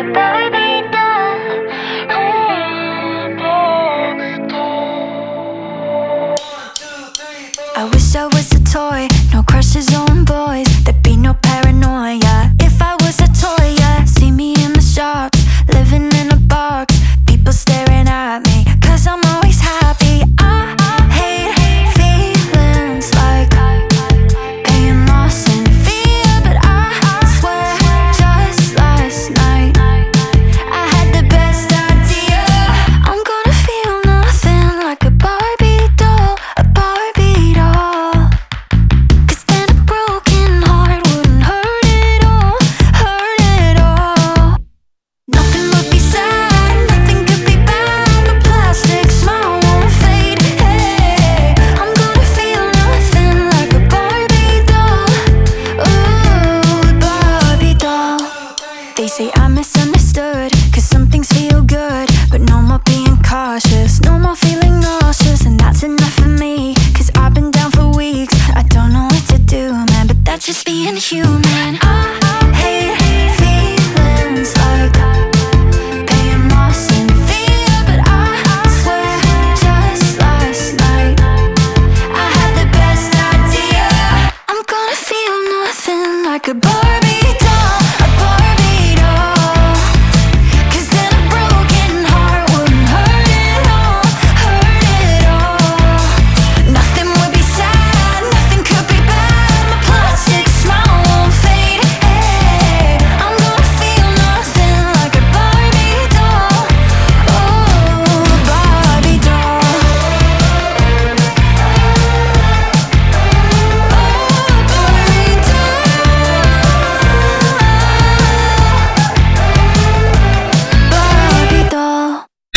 Barbie doll. I wish I was a toy, no crushes on boys. There'd be no paranoia if I was a toy, yeah. See me in the shops, living in a box. People staring at me, cause I'm always happy. I hate feelings like being lost in fear, but I swear just last night I had the best idea. I'm gonna feel nothing like a Barbie doll, a Barbie doll. Cause then a broken heart wouldn't hurt at all, hurt at all. Nothing would be sad, nothing could be bad. The plastic smile won't fade. Hey, I'm gonna feel nothing like a Barbie doll. Ooh, Barbie doll. They say I'm misunderstood, cause some things feel good, but no more being cautious, no more feeling nauseous. And that's enough for me, cause I've been down for weeks. I don't know what to do, man, but that's just being human.